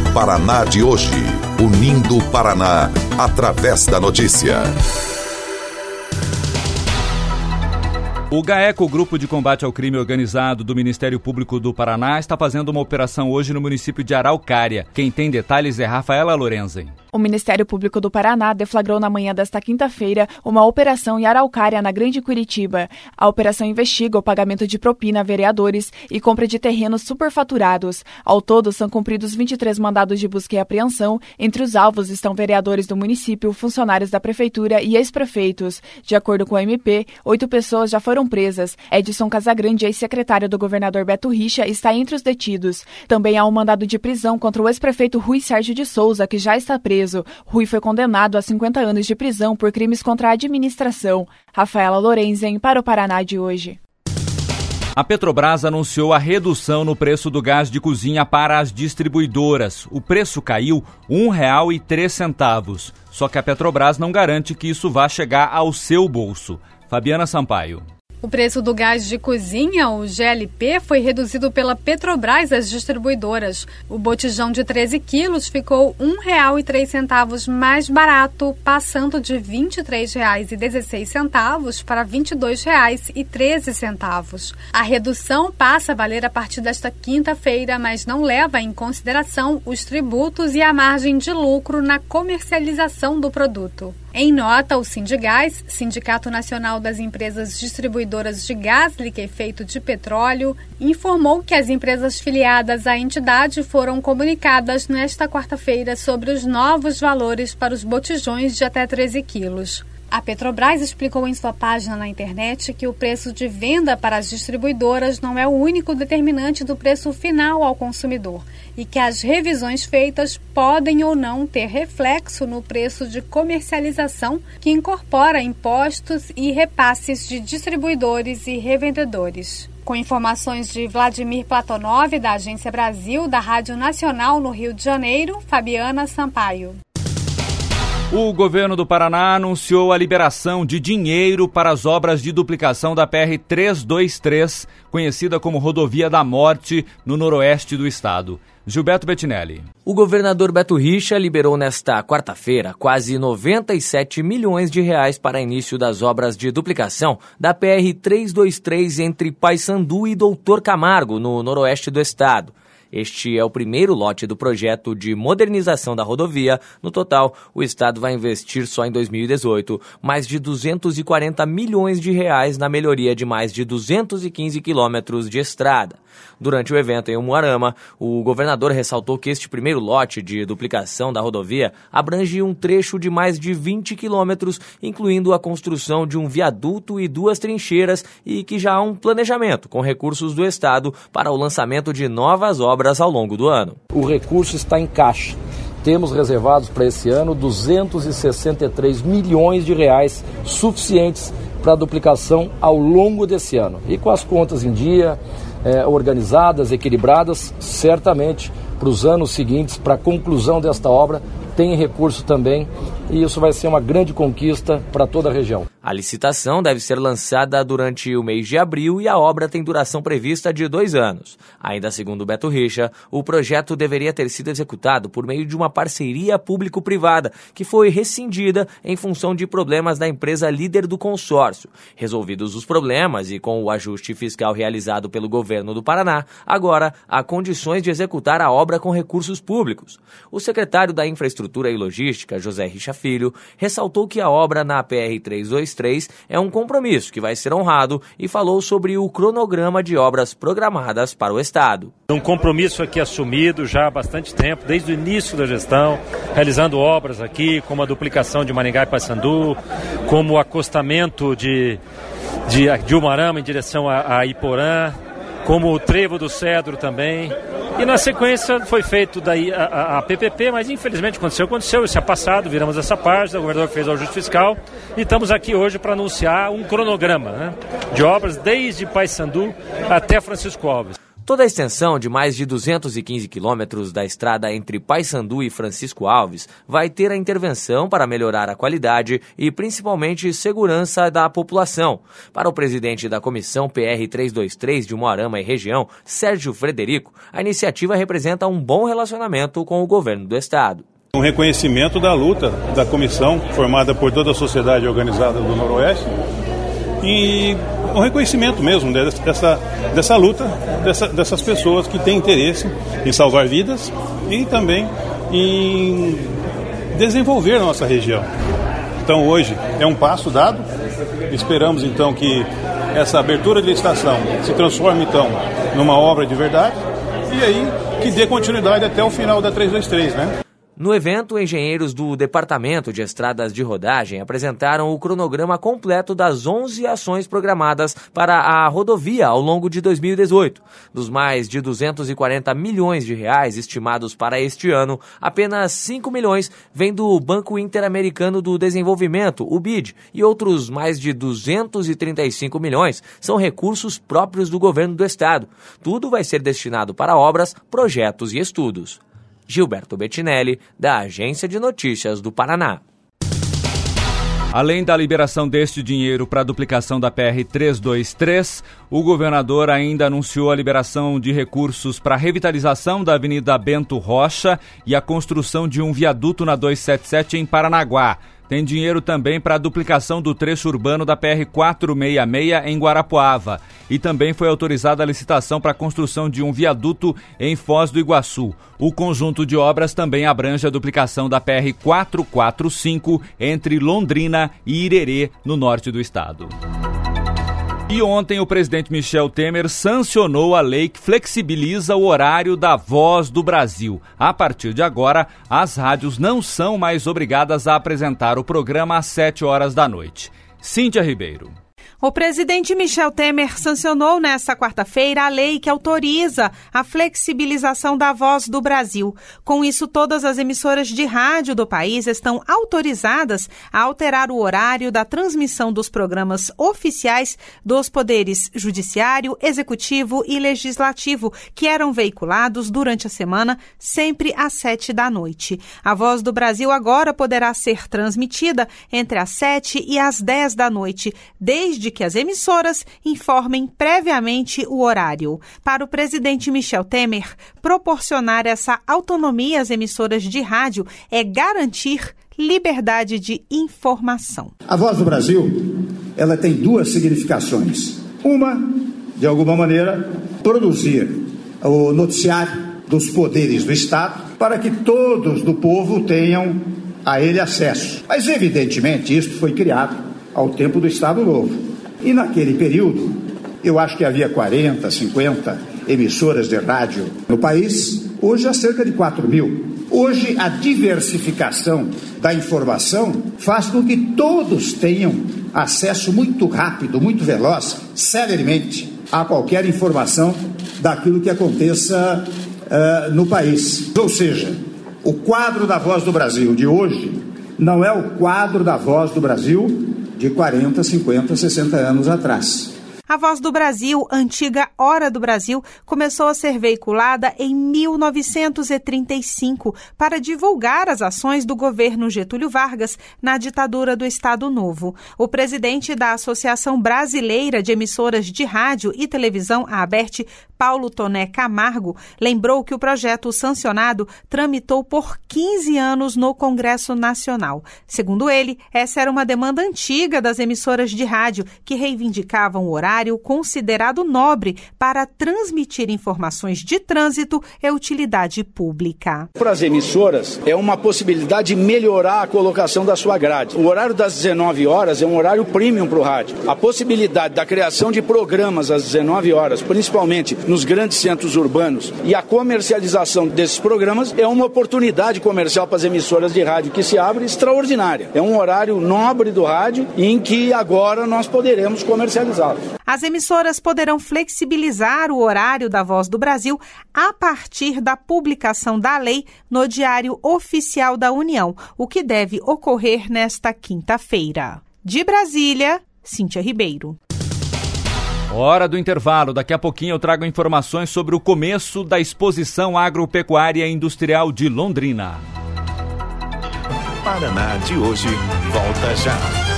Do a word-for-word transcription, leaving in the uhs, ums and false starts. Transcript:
Paraná de hoje. Unindo o Paraná através da notícia. O GAECO, o Grupo de Combate ao Crime Organizado do Ministério Público do Paraná, está fazendo uma operação hoje no município de Araucária. Quem tem detalhes é Rafaela Lorenzen. O Ministério Público do Paraná deflagrou na manhã desta quinta-feira uma operação em Araucária, na Grande Curitiba. A operação investiga o pagamento de propina a vereadores e compra de terrenos superfaturados. Ao todo, são cumpridos vinte e três mandados de busca e apreensão. Entre os alvos estão vereadores do município, funcionários da prefeitura e ex-prefeitos. De acordo com o M P, oito pessoas já foram presas. Edson Casagrande, ex-secretário do governador Beto Richa, está entre os detidos. Também há um mandado de prisão contra o ex-prefeito Rui Sérgio de Souza, que já está preso. Rui foi condenado a cinquenta anos de prisão por crimes contra a administração. Rafaela Lorenzen, para o Paraná de hoje. A Petrobras anunciou a redução no preço do gás de cozinha para as distribuidoras. O preço caiu um real e três centavos. Só que a Petrobras não garante que isso vá chegar ao seu bolso. Fabiana Sampaio. O preço do gás de cozinha, o G L P, foi reduzido pela Petrobras às distribuidoras. O botijão de treze quilos ficou um real e três centavos mais barato, passando de vinte e três reais e dezesseis centavos para vinte e dois reais e treze centavos. A redução passa a valer a partir desta quinta-feira, mas não leva em consideração os tributos e a margem de lucro na comercialização do produto. Em nota, o Sindigás, Sindicato Nacional das Empresas Distribuidoras de Gás Liquefeito de Petróleo, informou que as empresas filiadas à entidade foram comunicadas nesta quarta-feira sobre os novos valores para os botijões de até treze quilos. A Petrobras explicou em sua página na internet que o preço de venda para as distribuidoras não é o único determinante do preço final ao consumidor e que as revisões feitas podem ou não ter reflexo no preço de comercialização, que incorpora impostos e repasses de distribuidores e revendedores. Com informações de Vladimir Platonov, da Agência Brasil, da Rádio Nacional no Rio de Janeiro, Fabiana Sampaio. O governo do Paraná anunciou a liberação de dinheiro para as obras de duplicação da P R trezentos e vinte e três, conhecida como Rodovia da Morte, no noroeste do estado. Gilberto Bettinelli. O governador Beto Richa liberou nesta quarta-feira quase noventa e sete milhões de reais para início das obras de duplicação da P R trezentos e vinte e três entre Paissandu e Doutor Camargo, no noroeste do estado. Este é o primeiro lote do projeto de modernização da rodovia. No total, o estado vai investir só em dois mil e dezoito mais de duzentos e quarenta milhões de reais na melhoria de mais de duzentos e quinze quilômetros de estrada. Durante o evento em Umuarama, o governador ressaltou que este primeiro lote de duplicação da rodovia abrange um trecho de mais de vinte quilômetros, incluindo a construção de um viaduto e duas trincheiras, e que já há um planejamento com recursos do estado para o lançamento de novas obras ao longo do ano. O recurso está em caixa. Temos reservados para esse ano duzentos e sessenta e três milhões de reais suficientes para a duplicação ao longo desse ano. E com as contas em dia, é, organizadas, equilibradas, certamente para os anos seguintes, para a conclusão desta obra, tem recurso também, e isso vai ser uma grande conquista para toda a região. A licitação deve ser lançada durante o mês de abril e a obra tem duração prevista de dois anos. Ainda segundo Beto Richa, o projeto deveria ter sido executado por meio de uma parceria público-privada, que foi rescindida em função de problemas da empresa líder do consórcio. Resolvidos os problemas e com o ajuste fiscal realizado pelo governo do Paraná, agora há condições de executar a obra com recursos públicos. O secretário da Infraestrutura e Logística, José Richa Filho, ressaltou que a obra na P R trezentos e vinte e três é um compromisso que vai ser honrado e falou sobre o cronograma de obras programadas para o estado. Um compromisso aqui assumido já há bastante tempo, desde o início da gestão, realizando obras aqui, como a duplicação de Maringá e Paissandu, como o acostamento de, de, de Umuarama em direção a, a Iporã, como o Trevo do Cedro também. E na sequência foi feito daí a, a, a P P P, mas infelizmente aconteceu, aconteceu, isso é passado, viramos essa página, o governador fez o ajuste fiscal e estamos aqui hoje para anunciar um cronograma, né, de obras desde Paissandu até Francisco Alves. Toda a extensão de mais de duzentos e quinze quilômetros da estrada entre Paissandu e Francisco Alves vai ter a intervenção para melhorar a qualidade e principalmente segurança da população. Para o presidente da Comissão P R trezentos e vinte e três de Umuarama e região, Sérgio Frederico, a iniciativa representa um bom relacionamento com o governo do estado. Um reconhecimento da luta da comissão, formada por toda a sociedade organizada do Noroeste, e um reconhecimento mesmo dessa, dessa luta, dessa, dessas pessoas que têm interesse em salvar vidas e também em desenvolver a nossa região. Então hoje é um passo dado, esperamos então que essa abertura de estação se transforme então numa obra de verdade e aí que dê continuidade até o final da trezentos e vinte e três, né? No evento, engenheiros do Departamento de Estradas de Rodagem apresentaram o cronograma completo das onze ações programadas para a rodovia ao longo de dois mil e dezoito. Dos mais de duzentos e quarenta milhões de reais estimados para este ano, apenas cinco milhões vêm do Banco Interamericano do Desenvolvimento, o B I D, e outros mais de duzentos e trinta e cinco milhões são recursos próprios do governo do estado. Tudo vai ser destinado para obras, projetos e estudos. Gilberto Bettinelli, da Agência de Notícias do Paraná. Além da liberação deste dinheiro para a duplicação da P R trezentos e vinte e três, o governador ainda anunciou a liberação de recursos para a revitalização da Avenida Bento Rocha e a construção de um viaduto na duzentos e setenta e sete em Paranaguá. Tem dinheiro também para a duplicação do trecho urbano da P R quatrocentos e sessenta e seis em Guarapuava. E também foi autorizada a licitação para a construção de um viaduto em Foz do Iguaçu. O conjunto de obras também abrange a duplicação da P R quatrocentos e quarenta e cinco entre Londrina e Irerê, no norte do estado. E ontem o presidente Michel Temer sancionou a lei que flexibiliza o horário da Voz do Brasil. A partir de agora, as rádios não são mais obrigadas a apresentar o programa às sete horas da noite. Cíntia Ribeiro. O presidente Michel Temer sancionou nesta quarta-feira a lei que autoriza a flexibilização da Voz do Brasil. Com isso, todas as emissoras de rádio do país estão autorizadas a alterar o horário da transmissão dos programas oficiais dos poderes judiciário, executivo e legislativo, que eram veiculados durante a semana, sempre às sete da noite. A Voz do Brasil agora poderá ser transmitida entre as sete e as dez da noite, desde que as emissoras informem previamente o horário. Para o presidente Michel Temer, proporcionar essa autonomia às emissoras de rádio é garantir liberdade de informação. A Voz do Brasil, ela tem duas significações. Uma, de alguma maneira, produzir o noticiário dos poderes do Estado para que todos do povo tenham a ele acesso. Mas, evidentemente, isso foi criado ao tempo do Estado Novo. E naquele período, eu acho que havia quarenta, cinquenta emissoras de rádio no país, hoje há cerca de quatro mil. Hoje a diversificação da informação faz com que todos tenham acesso muito rápido, muito veloz, celeremente, a qualquer informação daquilo que aconteça uh, no país. Ou seja, o quadro da Voz do Brasil de hoje não é o quadro da Voz do Brasil de quarenta, cinquenta, sessenta anos atrás. A Voz do Brasil, antiga Hora do Brasil, começou a ser veiculada em mil novecentos e trinta e cinco para divulgar as ações do governo Getúlio Vargas na ditadura do Estado Novo. O presidente da Associação Brasileira de Emissoras de Rádio e Televisão, a ABERT, Paulo Toné Camargo, lembrou que o projeto sancionado tramitou por quinze anos no Congresso Nacional. Segundo ele, essa era uma demanda antiga das emissoras de rádio que reivindicavam o horário considerado nobre para transmitir informações de trânsito e utilidade pública. Para as emissoras, é uma possibilidade de melhorar a colocação da sua grade. O horário das dezenove horas é um horário premium para o rádio. A possibilidade da criação de programas às dezenove horas, principalmente nos grandes centros urbanos, e a comercialização desses programas é uma oportunidade comercial para as emissoras de rádio que se abre extraordinária. É um horário nobre do rádio em que agora nós poderemos comercializá-lo. As emissoras poderão flexibilizar o horário da Voz do Brasil a partir da publicação da lei no Diário Oficial da União, o que deve ocorrer nesta quinta-feira. De Brasília, Cíntia Ribeiro. Hora do intervalo. Daqui a pouquinho eu trago informações sobre o começo da Exposição Agropecuária Industrial de Londrina. Paraná de hoje volta já.